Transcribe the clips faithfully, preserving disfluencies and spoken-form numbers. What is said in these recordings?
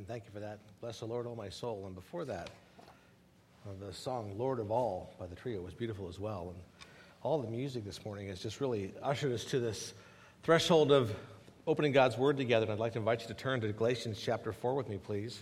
Amen. Thank you for that. Bless the Lord, O my soul. And before that, uh, the song Lord of All by the trio was beautiful as well. And all the music this morning has just really ushered us to this threshold of opening God's Word together. And I'd like to invite you to turn to Galatians chapter four with me, please.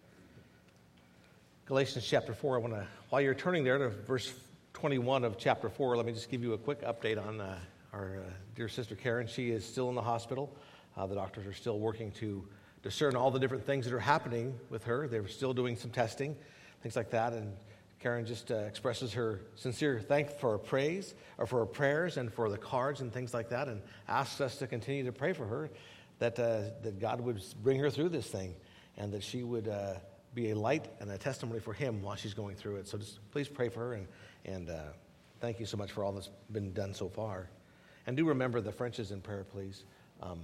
Galatians chapter four. I want to, while you're turning there to verse twenty-one of chapter four, let me just give you a quick update on uh, our uh, dear sister Karen. She is still in the hospital. Uh, the doctors are still working to discern all the different things that are happening with her. They're still doing some testing, things like that. And Karen just uh, expresses her sincere thanks for her praise, or for her prayers, and for the cards and things like that, and asks us to continue to pray for her, that uh, that God would bring her through this thing, and that she would uh, be a light and a testimony for Him while she's going through it. So just please pray for her, and and uh, thank you so much for all that's been done so far. And do remember the Frenches in prayer, please. Um,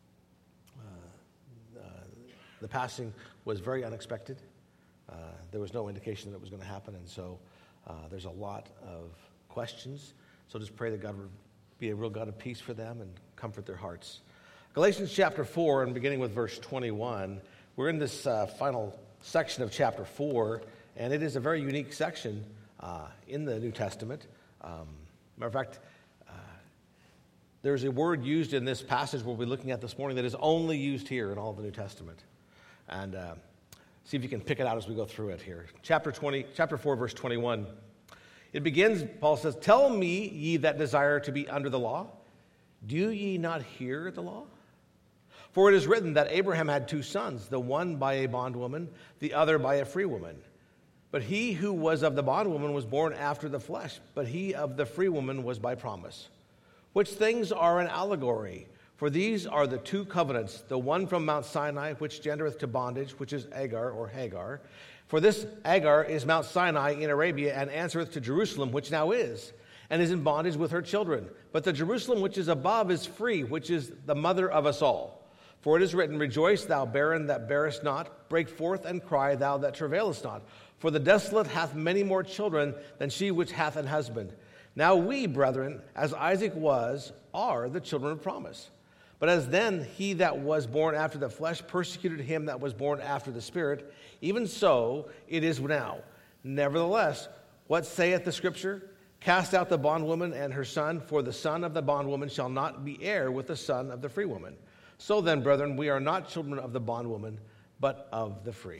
uh, uh, the passing was very unexpected. Uh, there was no indication that it was going to happen, and so uh, there's a lot of questions. So just pray that God would be a real God of peace for them and comfort their hearts. Galatians chapter four, and beginning with verse twenty-one, we're in this uh, final section of chapter four, and it is a very unique section uh, in the New Testament. Um, matter of fact, uh, there's a word used in this passage we'll be looking at this morning that is only used here in all of the New Testament. And uh, see if you can pick it out as we go through it here. Chapter twenty, chapter four, verse twenty-one. It begins, Paul says, "Tell me, ye that desire to be under the law, do ye not hear the law? For it is written that Abraham had two sons, the one by a bondwoman, the other by a free woman. But he who was of the bondwoman was born after the flesh, but he of the free woman was by promise. Which things are an allegory? For these are the two covenants, the one from Mount Sinai, which gendereth to bondage, which is Agar or Hagar. For this Agar is Mount Sinai in Arabia, and answereth to Jerusalem, which now is, and is in bondage with her children. But the Jerusalem which is above is free, which is the mother of us all. For it is written, Rejoice, thou barren that bearest not, break forth and cry, thou that travailest not. For the desolate hath many more children than she which hath an husband. Now we, brethren, as Isaac was, are the children of promise. But as then he that was born after the flesh persecuted him that was born after the Spirit, even so it is now. Nevertheless, what saith the Scripture? Cast out the bondwoman and her son, for the son of the bondwoman shall not be heir with the son of the free woman. So then, brethren, we are not children of the bondwoman, but of the free."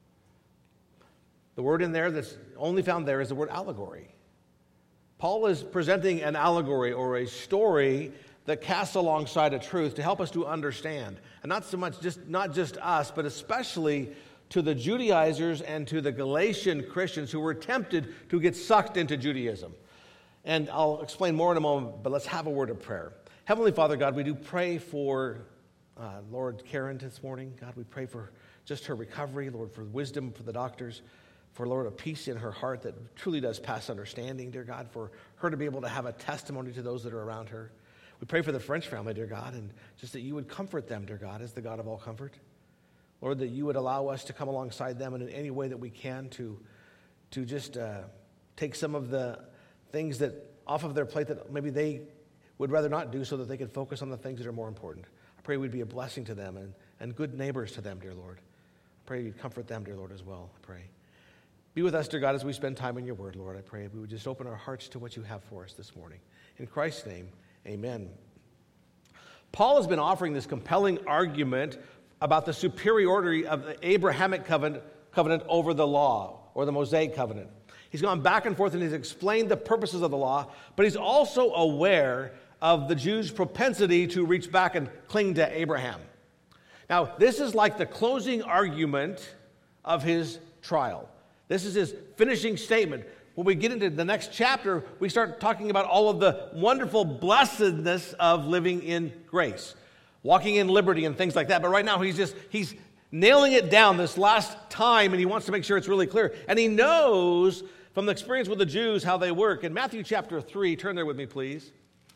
The word in there that's only found there is the word allegory. Paul is presenting an allegory or a story that casts alongside a truth to help us to understand. And not so much just not just us, but especially to the Judaizers and to the Galatian Christians who were tempted to get sucked into Judaism. And I'll explain more in a moment, but let's have a word of prayer. Heavenly Father, God, we do pray for uh, Lord Karen this morning. God, we pray for just her recovery, Lord, for wisdom for the doctors, for, Lord, a peace in her heart that truly does pass understanding, dear God, for her to be able to have a testimony to those that are around her. We pray for the French family, dear God, and just that you would comfort them, dear God, as the God of all comfort. Lord, that you would allow us to come alongside them in any way that we can to, to just uh, take some of the things that off of their plate that maybe they would rather not do so that they could focus on the things that are more important. I pray we'd be a blessing to them and, and good neighbors to them, dear Lord. I pray you'd comfort them, dear Lord, as well, I pray. Be with us, dear God, as we spend time in your word, Lord. I pray we would just open our hearts to what you have for us this morning. In Christ's name, amen. Paul has been offering this compelling argument about the superiority of the Abrahamic covenant, covenant over the law, or the Mosaic covenant. He's gone back and forth and he's explained the purposes of the law, but he's also aware of the Jews' propensity to reach back and cling to Abraham. Now, this is like the closing argument of his trial. This is his finishing statement. When we get into the next chapter, we start talking about all of the wonderful blessedness of living in grace, walking in liberty and things like that. But right now, he's just, he's nailing it down this last time, and he wants to make sure it's really clear. And he knows from the experience with the Jews how they work. In Matthew chapter three, turn there with me, please.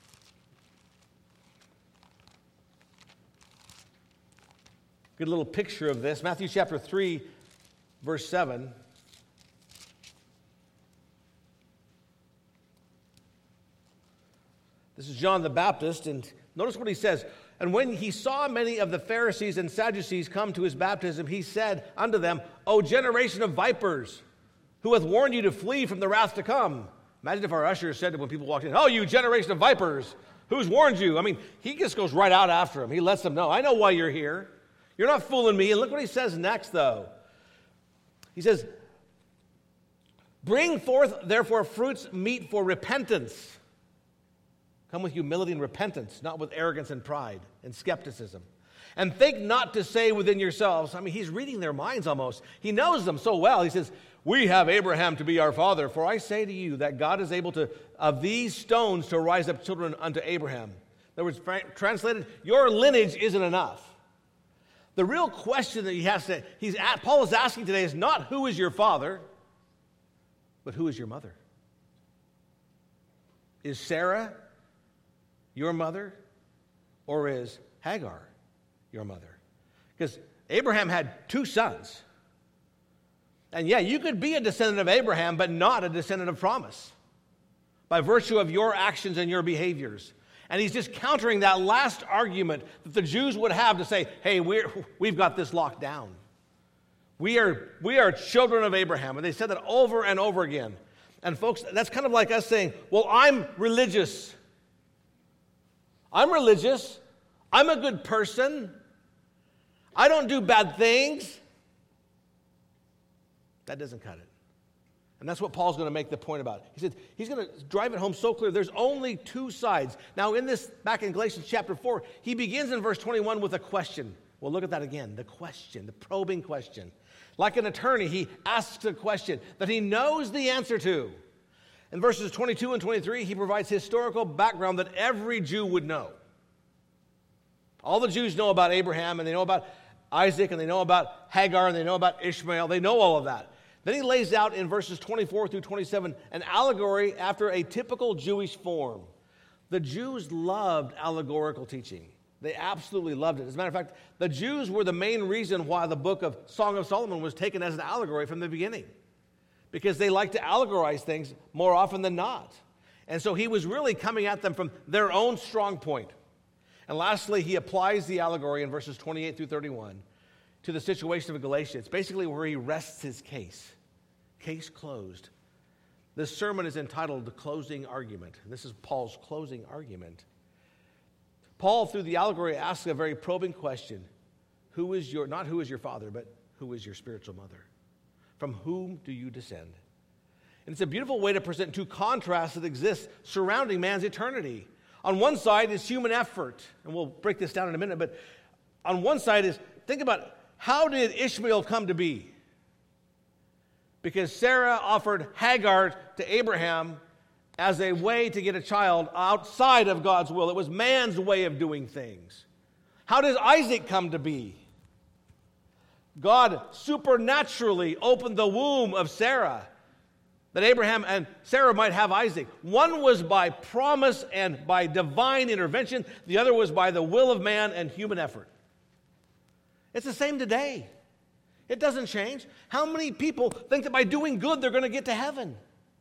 Get a little picture of this. Matthew chapter three, verse seven. This is John the Baptist, and notice what he says. And when he saw many of the Pharisees and Sadducees come to his baptism, he said unto them, O generation of vipers, who hath warned you to flee from the wrath to come? Imagine if our usher said to when people walked in, oh, you generation of vipers, who's warned you? I mean, he just goes right out after them. He lets them know, I know why you're here. You're not fooling me. And look what he says next, though. He says, bring forth, therefore, fruits meet for repentance. Come with humility and repentance, not with arrogance and pride and skepticism. And think not to say within yourselves, I mean, he's reading their minds almost. He knows them so well. He says, we have Abraham to be our father, for I say to you that God is able to, of these stones, to rise up children unto Abraham. In other words, translated, your lineage isn't enough. The real question that he has to, he's at, Paul is asking today is not who is your father, but who is your mother? Is Sarah your mother, or is Hagar your mother? Because Abraham had two sons. And yeah, you could be a descendant of Abraham, but not a descendant of promise by virtue of your actions and your behaviors. And he's just countering that last argument that the Jews would have to say, hey, we're, we've got this locked down. We are, we are children of Abraham. And they said that over and over again. And folks, that's kind of like us saying, well, I'm religious. I'm religious. I'm a good person. I don't do bad things. That doesn't cut it. And that's what Paul's going to make the point about. He said he's going to drive it home so clear. There's only two sides. Now, in this, back in Galatians chapter four, he begins in verse twenty-one with a question. Well, look at that again. The question, the probing question. Like an attorney, he asks a question that he knows the answer to. In verses twenty-two and twenty-three, he provides historical background that every Jew would know. All the Jews know about Abraham, and they know about Isaac, and they know about Hagar, and they know about Ishmael. They know all of that. Then he lays out in verses twenty-four through twenty-seven an allegory after a typical Jewish form. The Jews loved allegorical teaching. They absolutely loved it. As a matter of fact, the Jews were the main reason why the book of Song of Solomon was taken as an allegory from the beginning, because they like to allegorize things more often than not. And so he was really coming at them from their own strong point. And lastly, he applies the allegory in verses twenty-eight through thirty-one to the situation of Galatia. It's basically where he rests his case. Case closed. This sermon is entitled The Closing Argument. This is Paul's closing argument. Paul, through the allegory, asks a very probing question. Who is your, not who is your father, but who is your spiritual mother? From whom do you descend? And it's a beautiful way to present two contrasts that exist surrounding man's eternity. On one side is human effort, and we'll break this down in a minute, but on one side is, think about, how did Ishmael come to be? Because Sarah offered Hagar to Abraham as a way to get a child outside of God's will. It was man's way of doing things. How does Isaac come to be? God supernaturally opened the womb of Sarah that Abraham and Sarah might have Isaac. One was by promise and by divine intervention. The other was by the will of man and human effort. It's the same today. It doesn't change. How many people think that by doing good they're going to get to heaven?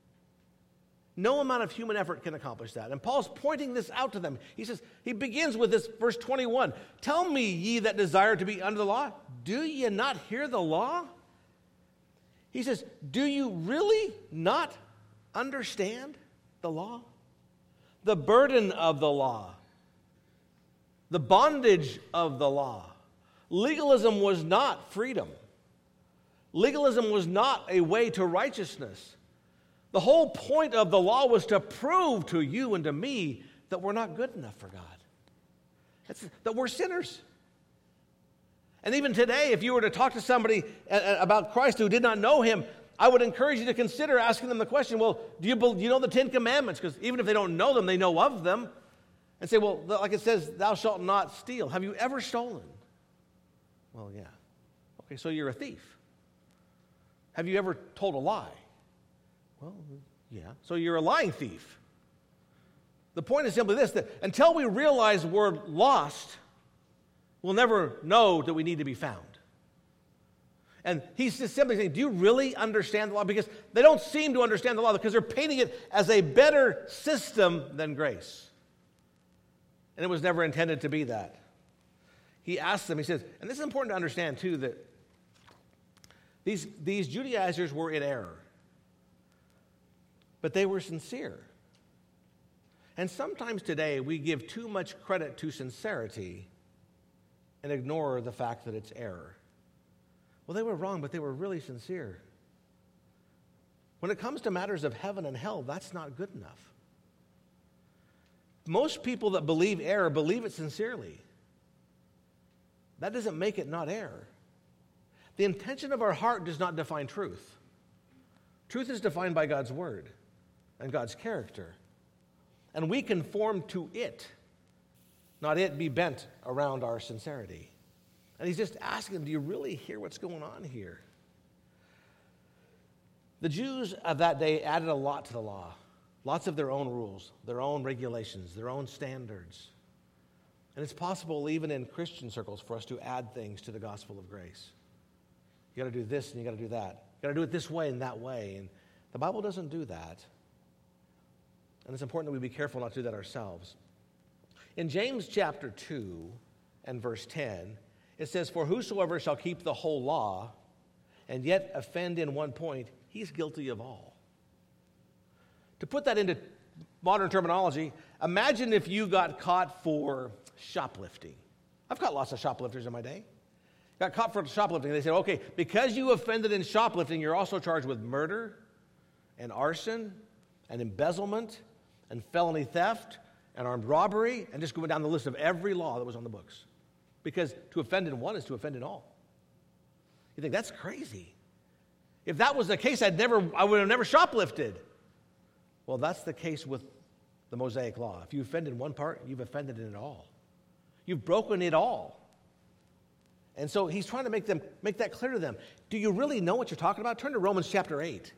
No amount of human effort can accomplish that. And Paul's pointing this out to them. He says, he begins with this verse twenty-one. Tell me, ye that desire to be under the law, do ye not hear the law? He says, do you really not understand the law? The burden of the law. The bondage of the law. Legalism was not freedom. Legalism was not a way to righteousness. The whole point of the law was to prove to you and to me that we're not good enough for God. That's, that we're sinners. And even today, if you were to talk to somebody about Christ who did not know him, I would encourage you to consider asking them the question, well, do you, do you know the Ten Commandments? Because even if they don't know them, they know of them. And say, well, like it says, thou shalt not steal. Have you ever stolen? Well, yeah. Okay, so you're a thief. Have you ever told a lie? Well, yeah. So you're a lying thief. The point is simply this, that until we realize we're lost, we'll never know that we need to be found. And he's just simply saying, do you really understand the law? Because they don't seem to understand the law because they're painting it as a better system than grace. And it was never intended to be that. he asks them, he says, and this is important to understand too, that these, these Judaizers were in error, but they were sincere. And sometimes today we give too much credit to sincerity and ignore the fact that it's error. Well, they were wrong, but they were really sincere. When it comes to matters of heaven and hell, that's not good enough. Most people that believe error believe it sincerely. That doesn't make it not error. The intention of our heart does not define truth. Truth is defined by God's word and God's character. And we conform to it, not it be bent around our sincerity. And he's just asking, do you really hear what's going on here? The Jews of that day added a lot to the law. Lots of their own rules, their own regulations, their own standards. And it's possible even in Christian circles for us to add things to the gospel of grace. You got to do this and you got to do that. You got to do it this way and that way. And the Bible doesn't do that. And it's important that we be careful not to do that ourselves. In James chapter two and verse ten, it says, "For whosoever shall keep the whole law and yet offend in one point, he's guilty of all." To put that into modern terminology, imagine if you got caught for shoplifting. I've caught lots of shoplifters in my day. Got caught for shoplifting. They said, okay, because you offended in shoplifting, you're also charged with murder and arson and embezzlement and felony theft and armed robbery, and just going down the list of every law that was on the books. Because to offend in one is to offend in all. You think, that's crazy. If that was the case, I'd never, I would have never shoplifted. Well, that's the case with the Mosaic Law. If you offend in one part, you've offended in it all. You've broken it all. And so he's trying to make them make that clear to them. Do you really know what you're talking about? Turn to Romans chapter eight.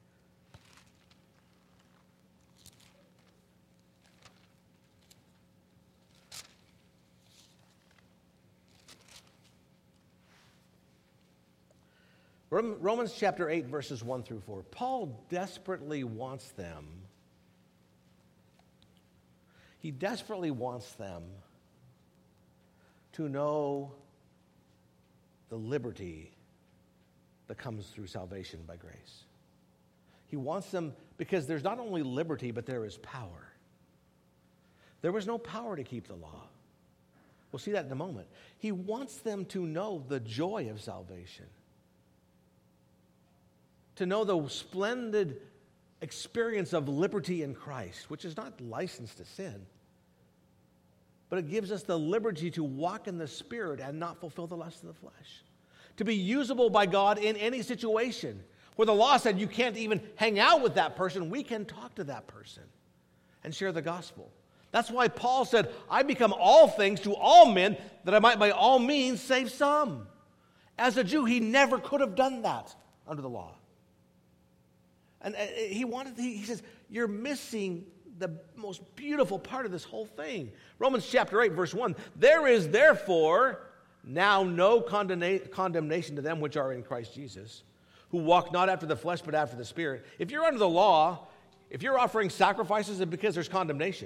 Romans chapter eight, verses one through four. Paul desperately wants them, he desperately wants them to know the liberty that comes through salvation by grace. He wants them, because there's not only liberty, but there is power. There was no power to keep the law. We'll see that in a moment. He wants them to know the joy of salvation. To know the splendid experience of liberty in Christ, which is not license to sin, but it gives us the liberty to walk in the Spirit and not fulfill the lust of the flesh. To be usable by God in any situation. Where the law said you can't even hang out with that person, we can talk to that person and share the gospel. That's why Paul said, I become all things to all men, that I might by all means save some. As a Jew, he never could have done that under the law. And he wanted, he says, you're missing the most beautiful part of this whole thing. Romans chapter eight, verse one, there is therefore now no condemna- condemnation to them which are in Christ Jesus, who walk not after the flesh but after the Spirit. If you're under the law, if you're offering sacrifices, it's because there's condemnation.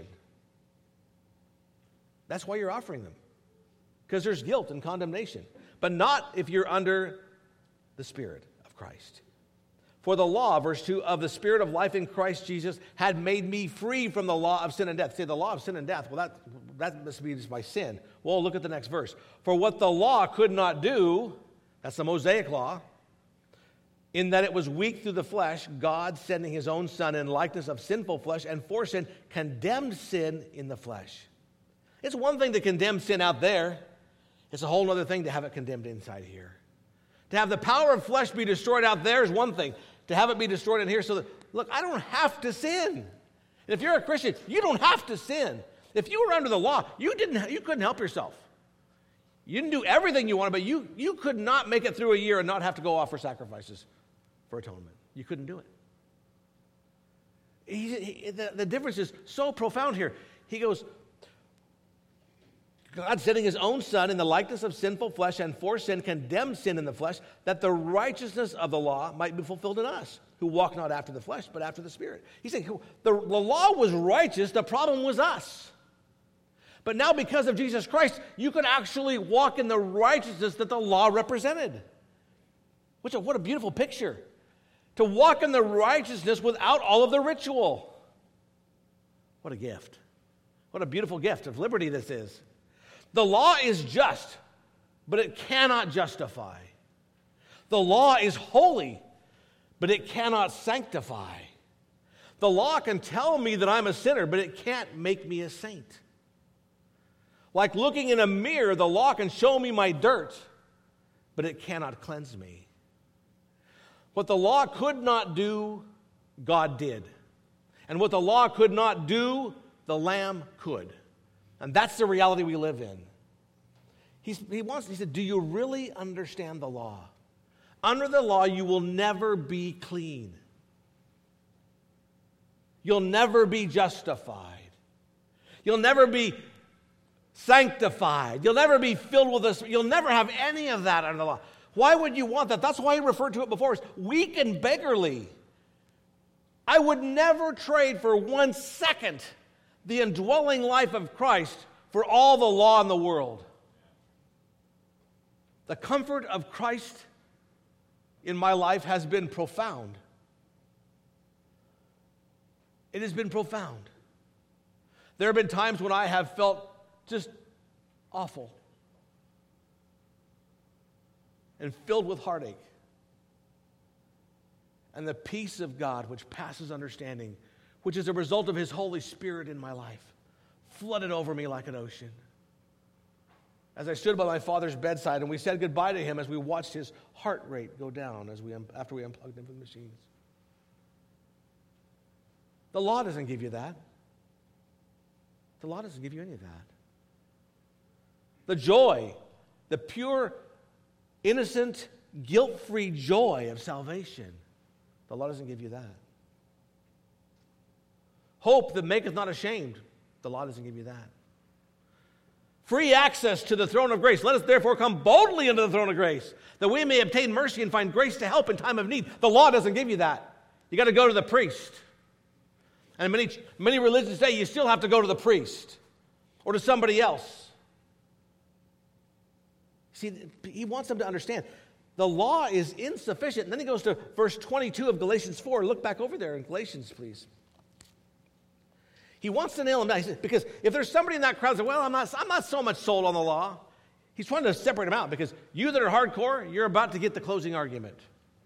That's why you're offering them. Because there's guilt and condemnation. But not if you're under the Spirit of Christ. For the law, verse two, of the Spirit of life in Christ Jesus had made me free from the law of sin and death. Say, the law of sin and death, well, that, that must be just by sin. Well, look at the next verse. For what the law could not do, that's the Mosaic law, in that it was weak through the flesh, God, sending his own Son in likeness of sinful flesh, and for sin, condemned sin in the flesh. It's one thing to condemn sin out there. It's a whole other thing to have it condemned inside here. To have the power of flesh be destroyed out there is one thing. To have it be destroyed in here so that, look, I don't have to sin. And if you're a Christian, you don't have to sin. If you were under the law, you didn't, you couldn't help yourself. You didn't do everything you wanted, but you, you could not make it through a year and not have to go offer sacrifices for atonement. You couldn't do it. He, he, the, the difference is so profound here. He goes, God sending his own Son in the likeness of sinful flesh and for sin condemned sin in the flesh, that the righteousness of the law might be fulfilled in us, who walk not after the flesh, but after the Spirit. He's saying the, the law was righteous, the problem was us. But now because of Jesus Christ, you can actually walk in the righteousness that the law represented. Which, what a beautiful picture. To walk in the righteousness without all of the ritual. What a gift. What a beautiful gift of liberty this is. The law is just, but it cannot justify. The law is holy, but it cannot sanctify. The law can tell me that I'm a sinner, but it can't make me a saint. Like looking in a mirror, the law can show me my dirt, but it cannot cleanse me. What the law could not do, God did. And what the law could not do, the Lamb could. And that's the reality we live in. He's, he wants, he said, do you really understand the law? Under the law, you will never be clean. You'll never be justified. You'll never be sanctified. You'll never be filled with this. You'll never have any of that under the law. Why would you want that? That's why he referred to it before as weak and beggarly. I would never trade for one second the indwelling life of Christ for all the law in the world. The comfort of Christ in my life has been profound. It has been profound. There have been times when I have felt just awful and filled with heartache. And the peace of God, which passes understanding, which is a result of His Holy Spirit in my life, flooded over me like an ocean. As I stood by my father's bedside and we said goodbye to him as we watched his heart rate go down as we after we unplugged him from the machines. The law doesn't give you that. The law doesn't give you any of that. The joy, the pure, innocent, guilt-free joy of salvation, the law doesn't give you that. Hope that maketh not ashamed, the law doesn't give you that. Free access to the throne of grace. Let us therefore come boldly into the throne of grace, that we may obtain mercy and find grace to help in time of need. The law doesn't give you that. You got to go to the priest. And many, many religions say you still have to go to the priest or to somebody else. See, he wants them to understand the law is insufficient. And then he goes to verse twenty-two of Galatians four. Look back over there in Galatians, please. He wants to nail him down. He says, because if there's somebody in that crowd that says, well, I'm not, I'm not so much sold on the law. He's trying to separate them out because you that are hardcore, you're about to get the closing argument.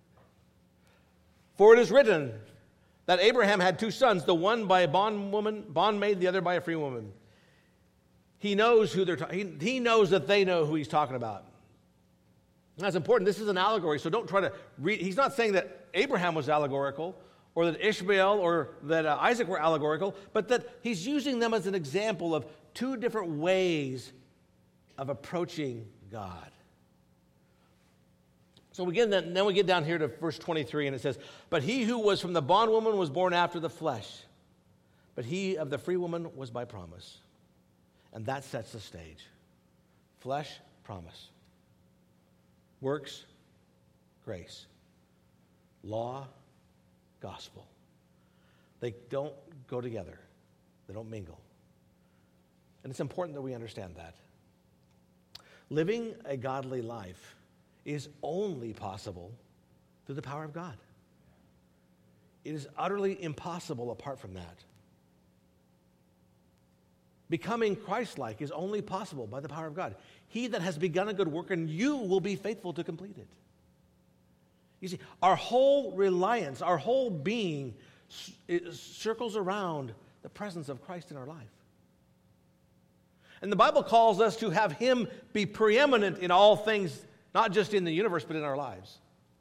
For it is written that Abraham had two sons, the one by a bondwoman, bondmaid, the other by a free woman. He knows who they're talking. He, he knows that they know who he's talking about. And that's important. This is an allegory, so don't try to read. He's not saying that Abraham was allegorical, or that Ishmael or that uh, Isaac were allegorical, but that he's using them as an example of two different ways of approaching God. So we get then, then we get down here to verse twenty-three, and it says, but he who was from the bondwoman was born after the flesh, but he of the free woman was by promise. And that sets the stage. Flesh, promise. Works, grace. Law, gospel. They don't go together. They don't mingle. And it's important that we understand that. Living a godly life is only possible through the power of God. It is utterly impossible apart from that. Becoming Christ-like is only possible by the power of God. He that has begun a good work in you will be faithful to complete it. You see, our whole reliance, our whole being circles around the presence of Christ in our life. And the Bible calls us to have Him be preeminent in all things, not just in the universe, but in our lives.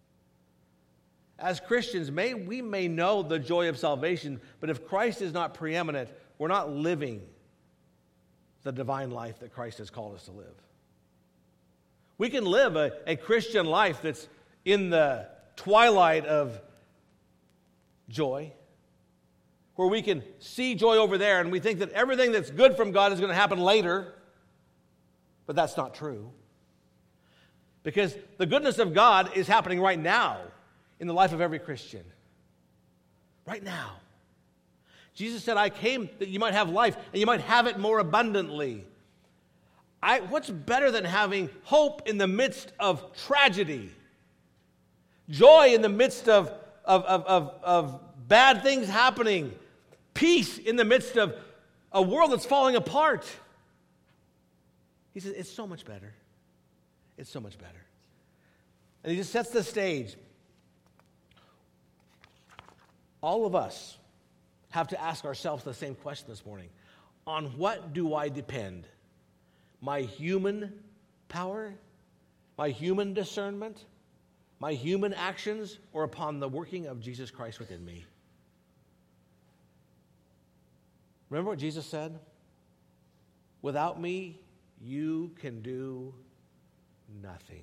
As Christians, may, we may know the joy of salvation, but if Christ is not preeminent, we're not living the divine life that Christ has called us to live. We can live a, a Christian life that's in the twilight of joy, where we can see joy over there and we think that everything that's good from God is going to happen later, but that's not true. Because the goodness of God is happening right now in the life of every Christian. Right now. Jesus said, I came that you might have life, and you might have it more abundantly. I, what's better than having hope in the midst of tragedy? Joy in the midst of, of, of, of, of bad things happening. Peace in the midst of a world that's falling apart. He says, it's so much better. It's so much better. And he just sets the stage. All of us have to ask ourselves the same question this morning. On what do I depend? My human power? My human discernment? My human actions? Or upon the working of Jesus Christ within me? Remember what Jesus said? Without me, you can do nothing.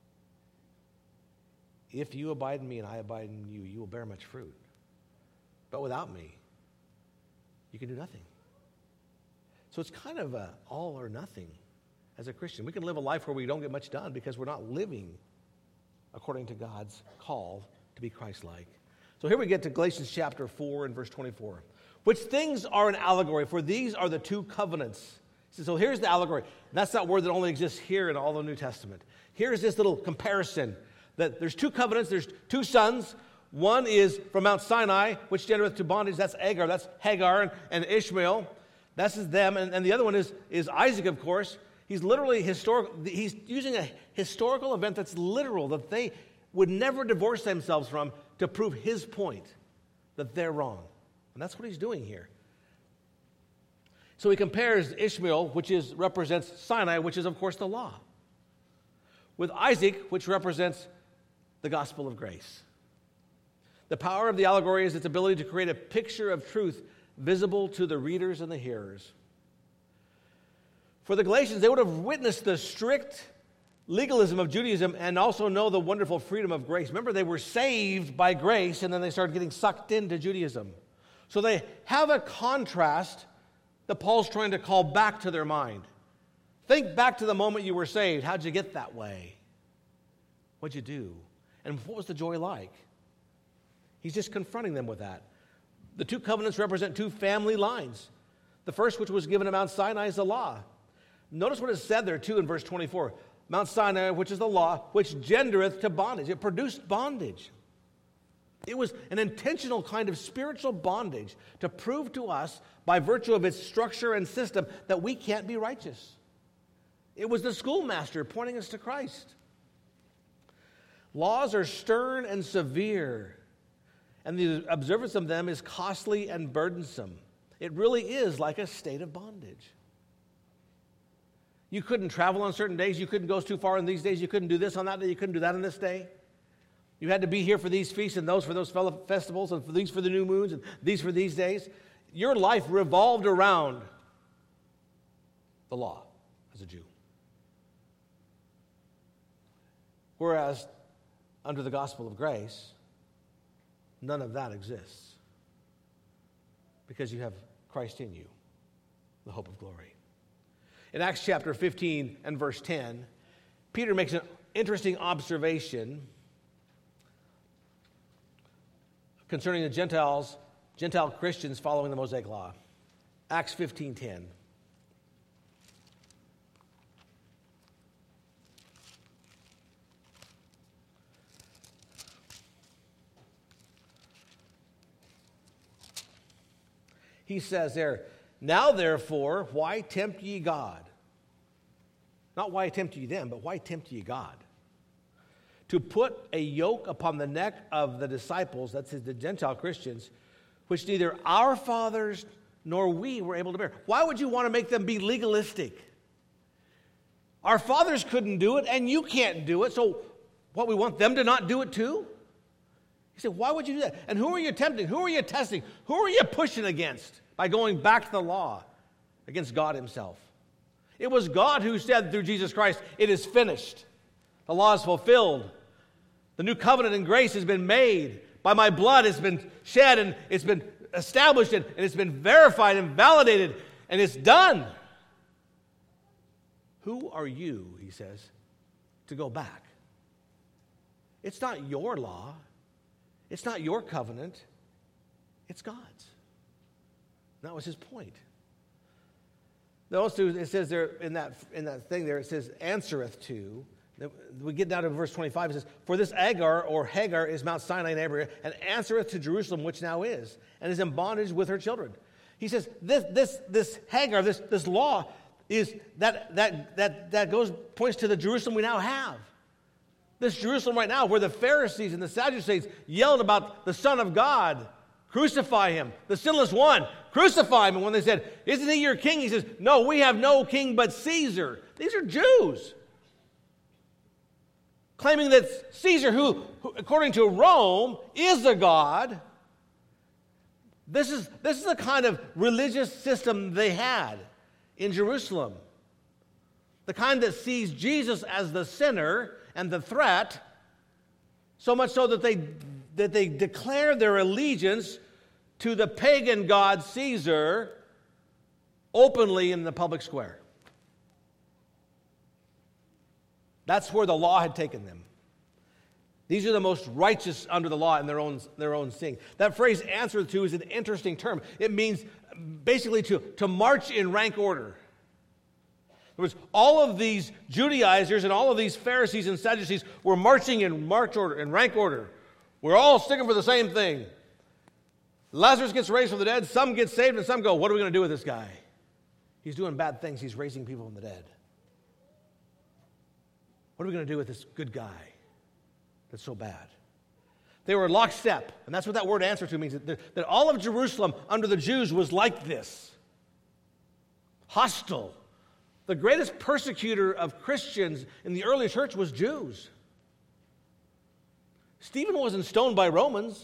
If you abide in me and I abide in you, you will bear much fruit. But without me, you can do nothing. So it's kind of a all or nothing as a Christian. We can live a life where we don't get much done because we're not living according to God's call to be Christ-like. So here we get to Galatians chapter four and verse twenty-four. Which things are an allegory, for these are the two covenants. So here's the allegory. That's that word that only exists here in all the New Testament. Here's this little comparison. That there's two covenants, there's two sons. One is from Mount Sinai, which genereth to bondage. That's Agar, that's Hagar and, and Ishmael. That's them. And, and the other one is, is Isaac, of course. He's literally historical. He's using a historical event that's literal, that they would never divorce themselves from to prove his point, that they're wrong. And that's what he's doing here. So he compares Ishmael, which is represents Sinai, which is, of course, the law, with Isaac, which represents the gospel of grace. The power of the allegory is its ability to create a picture of truth visible to the readers and the hearers. For the Galatians, they would have witnessed the strict legalism of Judaism and also know the wonderful freedom of grace. Remember, they were saved by grace, and then they started getting sucked into Judaism. So they have a contrast that Paul's trying to call back to their mind. Think back to the moment you were saved. How'd you get that way? What'd you do? And what was the joy like? He's just confronting them with that. The two covenants represent two family lines. The first, which was given to Mount Sinai, is the law. Notice what is said there, too, in verse twenty-four. Mount Sinai, which is the law, which gendereth to bondage. It produced bondage. It was an intentional kind of spiritual bondage to prove to us, by virtue of its structure and system, that we can't be righteous. It was the schoolmaster pointing us to Christ. Laws are stern and severe, and the observance of them is costly and burdensome. It really is like a state of bondage. You couldn't travel on certain days. You couldn't go too far on these days. You couldn't do this on that day. You couldn't do that on this day. You had to be here for these feasts and those for those festivals and for these for the new moons and these for these days. Your life revolved around the law as a Jew. Whereas under the gospel of grace, none of that exists because you have Christ in you, the hope of glory. In Acts chapter fifteen and verse ten, Peter makes an interesting observation concerning the Gentiles, Gentile Christians following the Mosaic Law. Acts fifteen ten. He says there, now therefore, why tempt ye God? Not why tempt ye them, but why tempt ye God? To put a yoke upon the neck of the disciples, that's the Gentile Christians, which neither our fathers nor we were able to bear. Why would you want to make them be legalistic? Our fathers couldn't do it, and you can't do it, so what, we want them to not do it too? He said, why would you do that? And who are you tempting? Who are you testing? Who are you pushing against by going back to the law against God himself? It was God who said through Jesus Christ, it is finished. The law is fulfilled. The new covenant in grace has been made. By my blood it's been shed and it's been established and it's been verified and validated and it's done. Who are you, he says, to go back? It's not your law. It's not your covenant. It's God's. That was his point. Also, it says there in that in that thing there, it says answereth to. We get down to verse twenty-five. It says, "For this Agar or Hagar is Mount Sinai in Abraham, and answereth to Jerusalem, which now is, and is in bondage with her children." He says, "This this this Hagar, this this law is that that that that goes points to the Jerusalem we now have. This Jerusalem right now, where the Pharisees and the Sadducees yelled about the Son of God." Crucify him, the sinless one. Crucify him. And when they said, "Isn't he your king?" He says, "No, we have no king but Caesar." These are Jews claiming that Caesar, who, who according to Rome, is a god. This is, this is the kind of religious system they had in Jerusalem. The kind that sees Jesus as the sinner and the threat, so much so that they that they declare their allegiance to the pagan god Caesar openly in the public square. That's where the law had taken them. These are the most righteous under the law in their own, their own seeing. That phrase, answer to, is an interesting term. It means basically to, to march in rank order. In other words, all of these Judaizers and all of these Pharisees and Sadducees were marching in march order, in rank order. We're all sticking for the same thing. Lazarus gets raised from the dead. Some get saved and some go, "What are we going to do with this guy? He's doing bad things. He's raising people from the dead. What are we going to do with this good guy that's so bad?" They were lockstep. And that's what that word answer to means. That, that all of Jerusalem under the Jews was like this. Hostile. The greatest persecutor of Christians in the early church was Jews. Stephen wasn't stoned by Romans.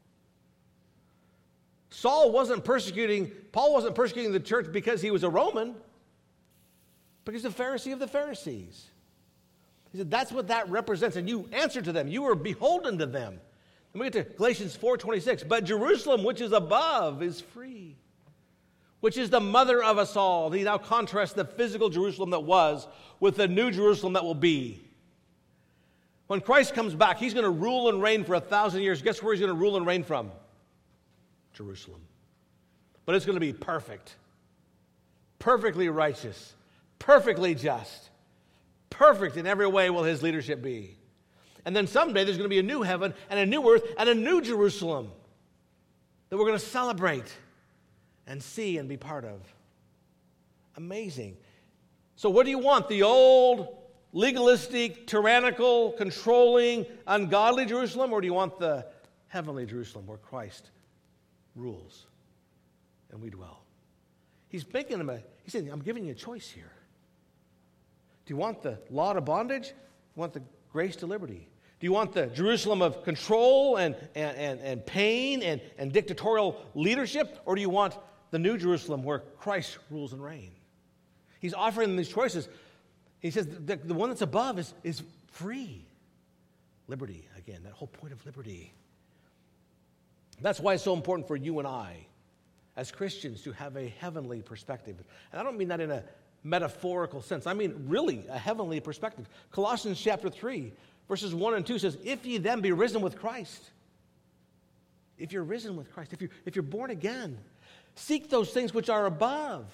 Saul wasn't persecuting, Paul wasn't persecuting the church because he was a Roman, but he's a Pharisee of the Pharisees. He said, that's what that represents, and you answer to them. You are beholden to them. And we get to Galatians four twenty-six. "But Jerusalem, which is above, is free, which is the mother of us all." He now contrasts the physical Jerusalem that was with the new Jerusalem that will be. When Christ comes back, he's going to rule and reign for a thousand years. Guess where he's going to rule and reign from? Jerusalem. But it's going to be perfect. Perfectly righteous. Perfectly just. Perfect in every way will his leadership be. And then someday there's going to be a new heaven and a new earth and a new Jerusalem that we're going to celebrate and see and be part of. Amazing. So what do you want? The old, legalistic, tyrannical, controlling, ungodly Jerusalem? Or do you want the heavenly Jerusalem where Christ rules and we dwell? He's making them a, he said, I'm giving you a choice here. Do you want the law to bondage? Do you want the grace to liberty? Do you want the Jerusalem of control and, and, and, and pain and, and dictatorial leadership? Or do you want the new Jerusalem where Christ rules and reigns? He's offering them these choices. He says the, the one that's above is, is free. Liberty, again, that whole point of liberty. That's why it's so important for you and I, as Christians, to have a heavenly perspective. And I don't mean that in a metaphorical sense. I mean really a heavenly perspective. Colossians chapter three, verses one and two says, if ye then be risen with Christ, if you're risen with Christ, if you're, if you're born again, seek those things which are above,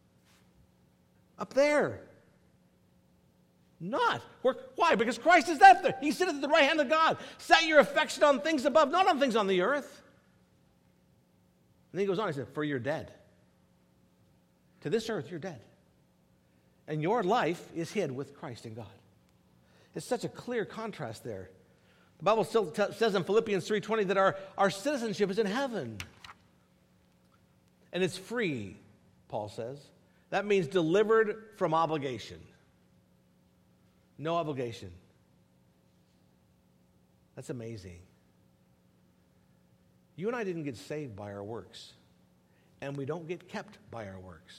up there. Not. Why? Because Christ is up there. He sitteth at the right hand of God. Set your affection on things above, not on things on the earth. And then he goes on, he said, for you're dead. To this earth, you're dead. And your life is hid with Christ in God. It's such a clear contrast there. The Bible still t- says in Philippians three twenty that our, our citizenship is in heaven. And it's free, Paul says. That means delivered from obligation. No obligation. That's amazing. You and I didn't get saved by our works, and we don't get kept by our works.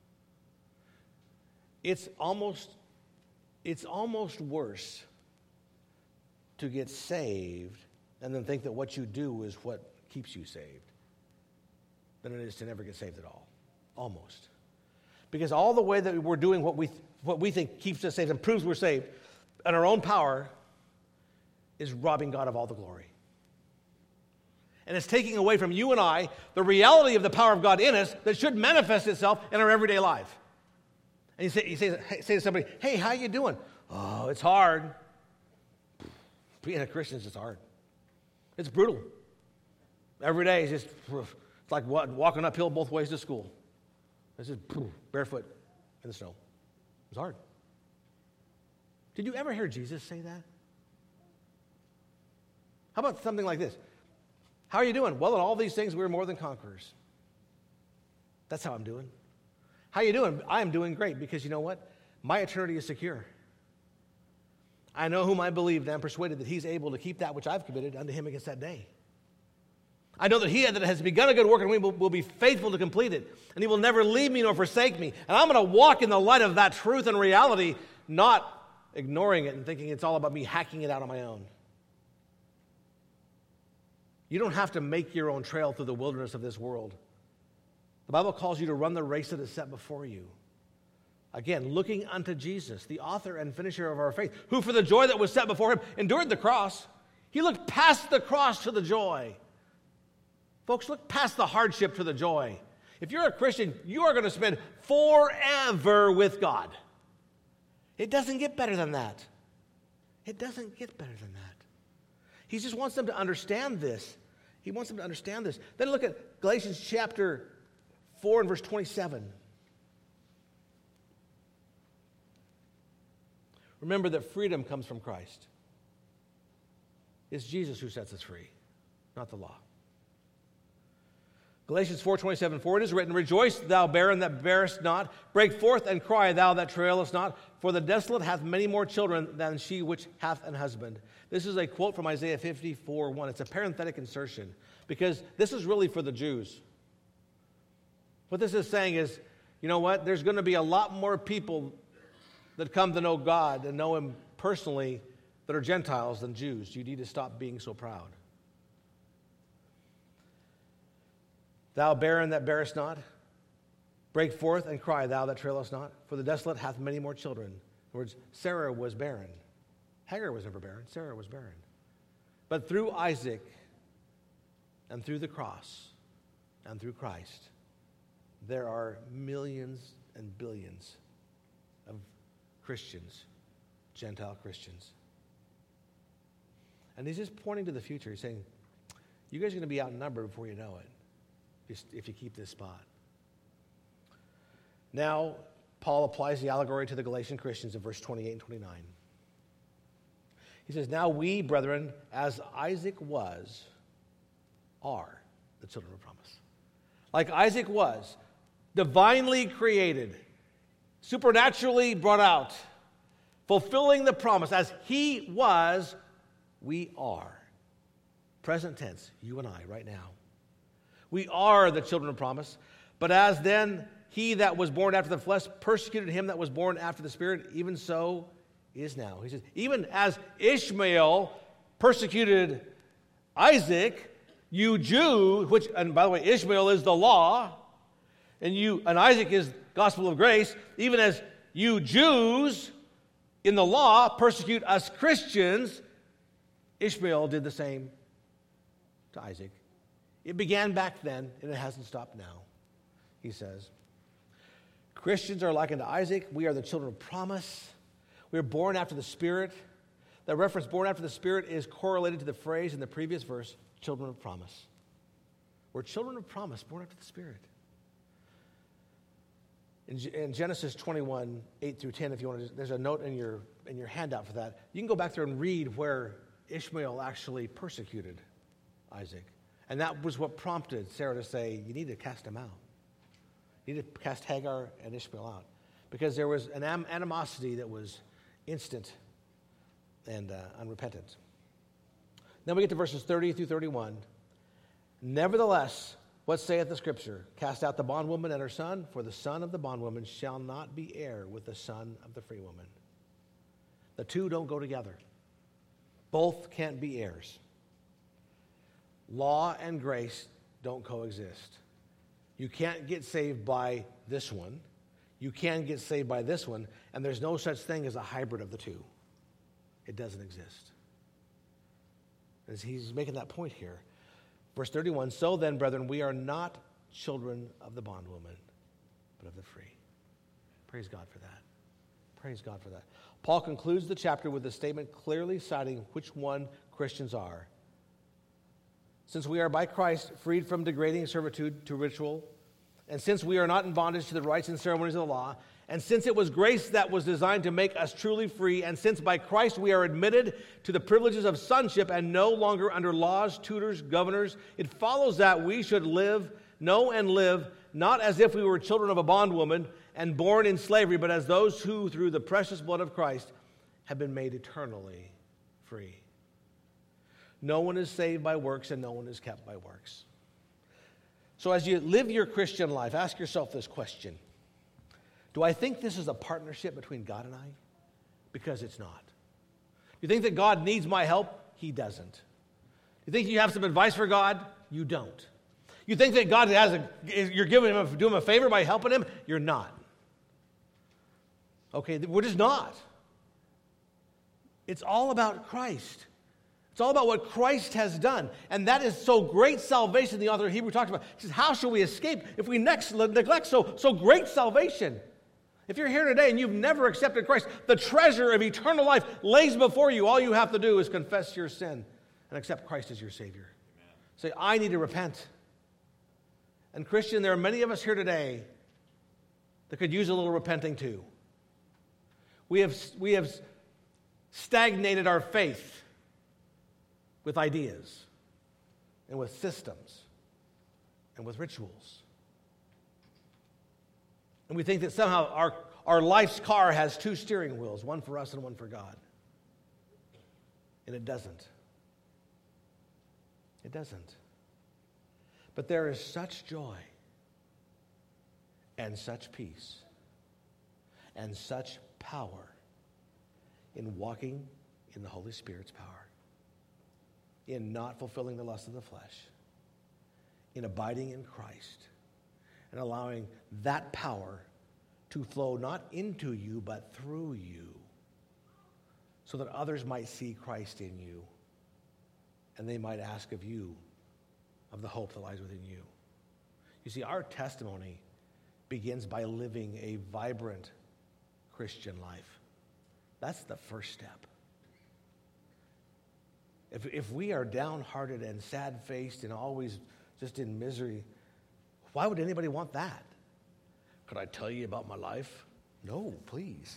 It's almost, it's almost worse to get saved and then think that what you do is what keeps you saved than it is to never get saved at all. Almost. Because all the way that we're doing what we what we think keeps us saved and proves we're saved and our own power is robbing God of all the glory. And it's taking away from you and I the reality of the power of God in us that should manifest itself in our everyday life. And you say, you say, hey, say to somebody, hey, how you doing? Oh, it's hard. Being a Christian is just hard. It's brutal. Every day is just, it's like walking uphill both ways to school. It's just barefoot in the snow. It's hard. Did you ever hear Jesus say that? How about something like this? How are you doing? Well, in all these things, we're more than conquerors. That's how I'm doing. How are you doing? I am doing great because you know what? My eternity is secure. I know whom I believe, and I'm persuaded that he's able to keep that which I've committed unto him against that day. I know that he that has begun a good work in me will, will be faithful to complete it, and he will never leave me nor forsake me. And I'm going to walk in the light of that truth and reality, not ignoring it and thinking it's all about me hacking it out on my own. You don't have to make your own trail through the wilderness of this world. The Bible calls you to run the race that is set before you. Again, looking unto Jesus, the author and finisher of our faith, who for the joy that was set before him endured the cross. He looked past the cross to the joy. Folks, look past the hardship to the joy. If you're a Christian, you are going to spend forever with God. It doesn't get better than that. It doesn't get better than that. He just wants them to understand this. He wants them to understand this. Then look at Galatians chapter four and verse twenty-seven. Remember that freedom comes from Christ. It's Jesus who sets us free, not the law. Galatians four twenty-seven, for it is written, rejoice, thou barren that bearest not. Break forth and cry, thou that travailest not. For the desolate hath many more children than she which hath an husband. This is a quote from Isaiah fifty-four one. It's a parenthetic insertion because this is really for the Jews. What this is saying is, you know what? There's going to be a lot more people that come to know God and know him personally that are Gentiles than Jews. You need to stop being so proud. Thou barren that bearest not, break forth and cry, thou that travailest not, for the desolate hath many more children. In other words, Sarah was barren. Hagar was never barren. Sarah was barren. But through Isaac and through the cross and through Christ, there are millions and billions of Christians, Gentile Christians. And he's just pointing to the future. He's saying, you guys are going to be outnumbered before you know it. Just if you keep this spot. Now, Paul applies the allegory to the Galatian Christians in verse twenty-eight and twenty-nine. He says, now we, brethren, as Isaac was, are the children of promise. Like Isaac was, divinely created, supernaturally brought out, fulfilling the promise. As he was, we are. Present tense, you and I, right now. We are the children of promise. But as then he that was born after the flesh persecuted him that was born after the Spirit, even so is now. He says, even as Ishmael persecuted Isaac, you Jew, which, and by the way, Ishmael is the law, and you and Isaac is gospel of grace, even as you Jews in the law persecute us Christians, Ishmael did the same to Isaac. It began back then, and it hasn't stopped now, he says. Christians are like unto Isaac. We are the children of promise. We are born after the Spirit. That reference, born after the Spirit, is correlated to the phrase in the previous verse, children of promise. We're children of promise, born after the Spirit. In, in Genesis twenty-one, eight through ten, if you want to, there's a note in your, in your handout for that. You can go back there and read where Ishmael actually persecuted Isaac. And that was what prompted Sarah to say, you need to cast him out. You need to cast Hagar and Ishmael out. Because there was an am- animosity that was instant and uh, unrepentant. Then we get to verses thirty through thirty-one. Nevertheless, what saith the Scripture? Cast out the bondwoman and her son, for the son of the bondwoman shall not be heir with the son of the free woman. The two don't go together. Both can't be heirs. Law and grace don't coexist. You can't get saved by this one. You can get saved by this one, and there's no such thing as a hybrid of the two. It doesn't exist. As he's making that point here. Verse thirty-one, so then, brethren, we are not children of the bondwoman, but of the free. Praise God for that. Praise God for that. Paul concludes the chapter with a statement clearly citing which one Christians are. Since we are by Christ freed from degrading servitude to ritual, and since we are not in bondage to the rites and ceremonies of the law, and since it was grace that was designed to make us truly free, and since by Christ we are admitted to the privileges of sonship and no longer under laws, tutors, governors, it follows that we should live, know and live, not as if we were children of a bondwoman and born in slavery, but as those who, through the precious blood of Christ, have been made eternally free. No one is saved by works, and no one is kept by works. So as you live your Christian life, ask yourself this question. Do I think this is a partnership between God and I? Because it's not. You think that God needs my help? He doesn't. You think you have some advice for God? You don't. You think that God has a, you're giving him a, doing him a favor by helping him? You're not. Okay, we're just not. It's all about Christ. It's all about what Christ has done. And that is so great salvation, the author of Hebrews talks about. He says, how shall we escape if we next neglect so, so great salvation? If you're here today and you've never accepted Christ, the treasure of eternal life lays before you. All you have to do is confess your sin and accept Christ as your Savior. Amen. Say, I need to repent. And Christian, there are many of us here today that could use a little repenting too. We have, we have stagnated our faith with ideas and with systems and with rituals. And we think that somehow our, our life's car has two steering wheels, one for us and one for God. And it doesn't. It doesn't. But there is such joy and such peace and such power in walking in the Holy Spirit's power, in not fulfilling the lust of the flesh, in abiding in Christ, and allowing that power to flow not into you, but through you, so that others might see Christ in you, and they might ask of you of the hope that lies within you. You see, our testimony begins by living a vibrant Christian life. That's the first step. If, if we are downhearted and sad-faced and always just in misery, why would anybody want that? Could I tell you about my life? No, please.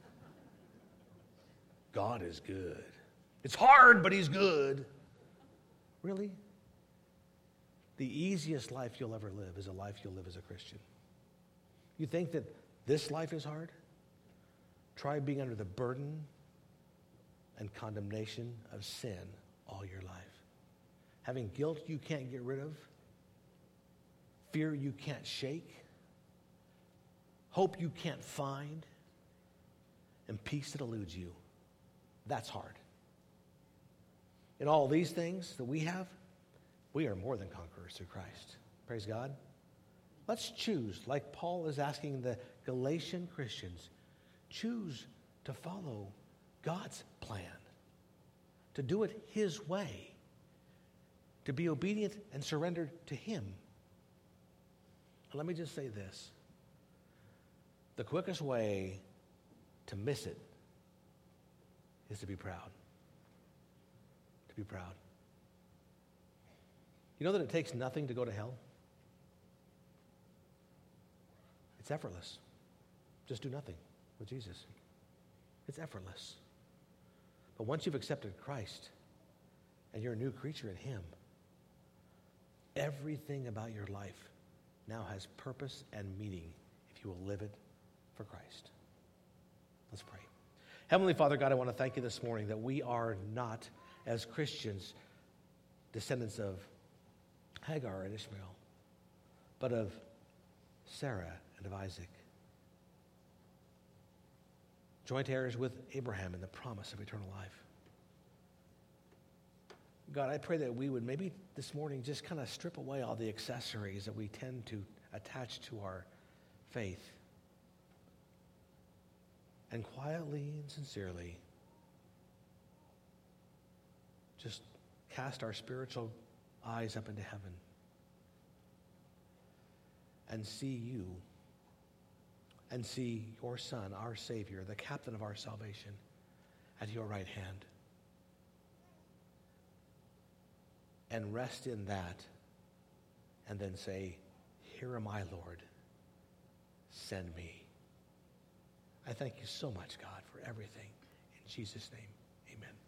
God is good. It's hard, but he's good. Really? The easiest life you'll ever live is a life you'll live as a Christian. You think that this life is hard? Try being under the burden and condemnation of sin all your life. Having guilt you can't get rid of, fear you can't shake, hope you can't find, and peace that eludes you. That's hard. In all these things that we have, we are more than conquerors through Christ. Praise God. Let's choose, like Paul is asking the Galatian Christians, choose to follow God's plan, to do it his way, to be obedient and surrendered to him. And let me just say this. The quickest way to miss it is to be proud. To be proud. You know that it takes nothing to go to hell? It's effortless. Just do nothing with Jesus. It's effortless. But once you've accepted Christ and you're a new creature in him, everything about your life now has purpose and meaning if you will live it for Christ. Let's pray. Heavenly Father, God, I want to thank you this morning that we are not, as Christians, descendants of Hagar and Ishmael, but of Sarah and of Isaac. Joint heirs with Abraham in the promise of eternal life. God, I pray that we would maybe this morning just kind of strip away all the accessories that we tend to attach to our faith. And quietly and sincerely just cast our spiritual eyes up into heaven and see you and see your Son, our Savior, the captain of our salvation, at your right hand. And rest in that and then say, here am I, Lord. Send me. I thank you so much, God, for everything. In Jesus' name, amen.